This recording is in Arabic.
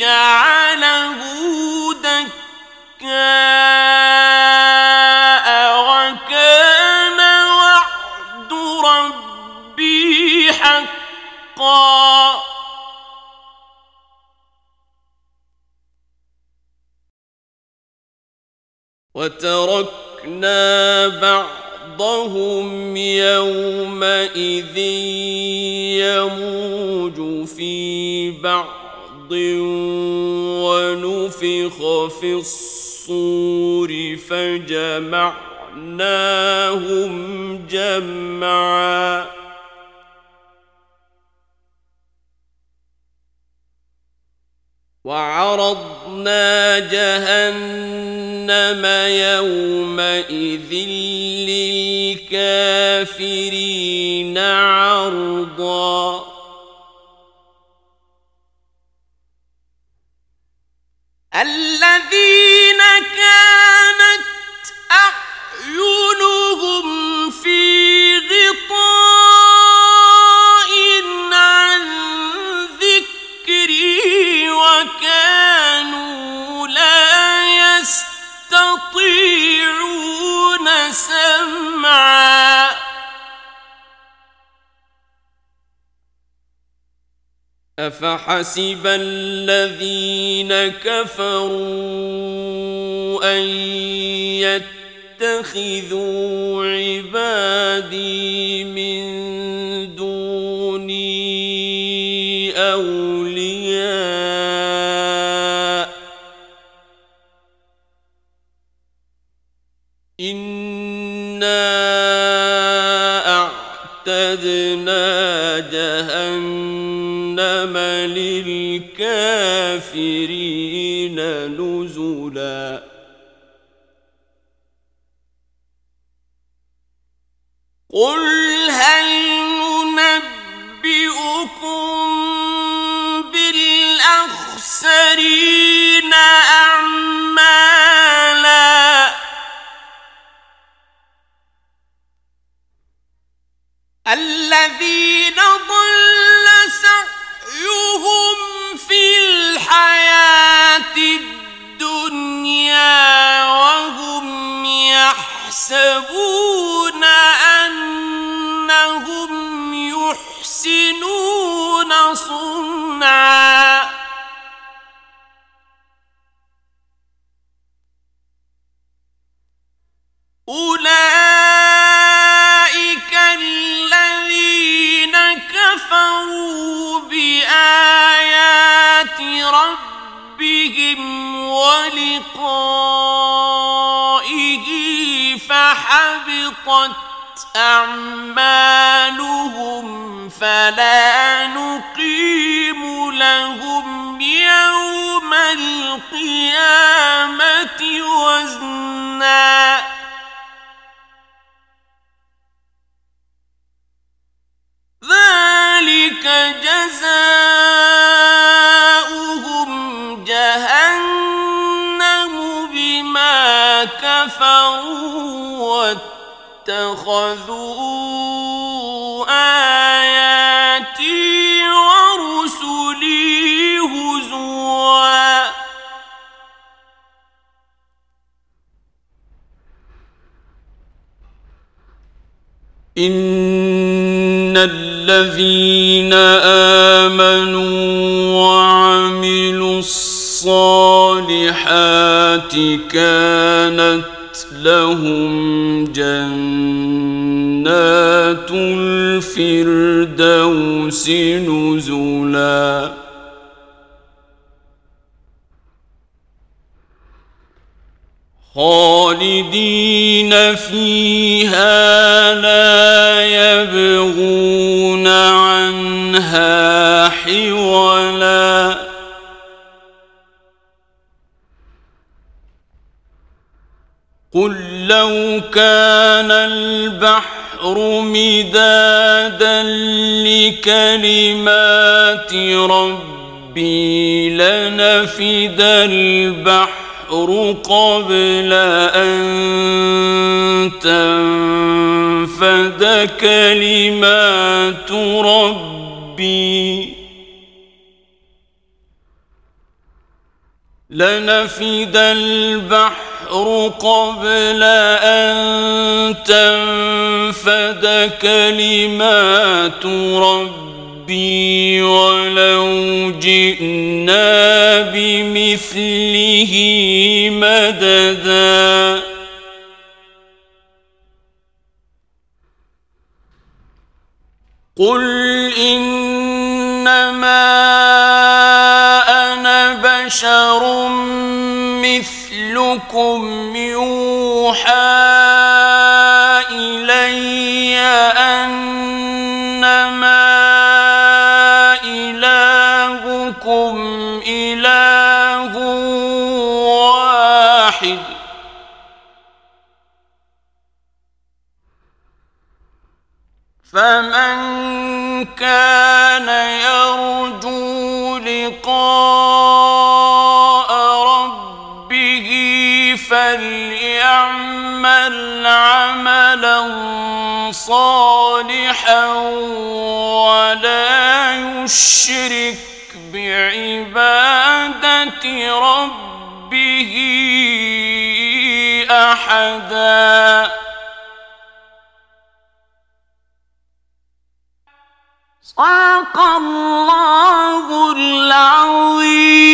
جعله دكاء وكان وعد ربي حقا وتركنا بعضهم يومئذ يموج في بعض ونفخ في الصور فجمعناهم جمعا وعرضنا جهنم يومئذ للكافرين عرضا الذين كانت أعينهم في غطاء عن ذكري وكانوا لا يستطيعون سمعا أفحسب الذين كفروا أن يتخذوا عبادي من دوني أولياء إنا أعتدنا جهنم للكافرين نزلا قل هل ننبئكم بالأخسرين أعمالا الذين ضل سعيهم في الحياة الدنيا وهم يحسبون أنهم يحسنون صنعا أولئك الذين كفروا بآيات ربهم ولقائه فحبطت أعمالهم فلا نقيم لهم يوم القيامة وزنا ذلك جزاؤهم جهنم بما كفروا واتخذوا آياتي ورسلي هزوا إن الذين آمنوا وعملوا الصالحات كانت لهم جنات الفردوس نزلا خالدين فيها لا يبغون عنها حولا قل لو كان البحر مدادا لكلمات ربي لنفد البحر قبل أن تنفد كلمات ربي لنفد البحر قبل أن تنفد كلمات ربي ولو جئنا بمثله مددا قل إنما أنا بشر مثلكم يوحى إلي أنما إلهكم إله واحد فمن كان يرجو لقاء ربه فليعمل عملا صالحا ولا يشرك بعبادة ربه أحدا. صدق الله العظيم.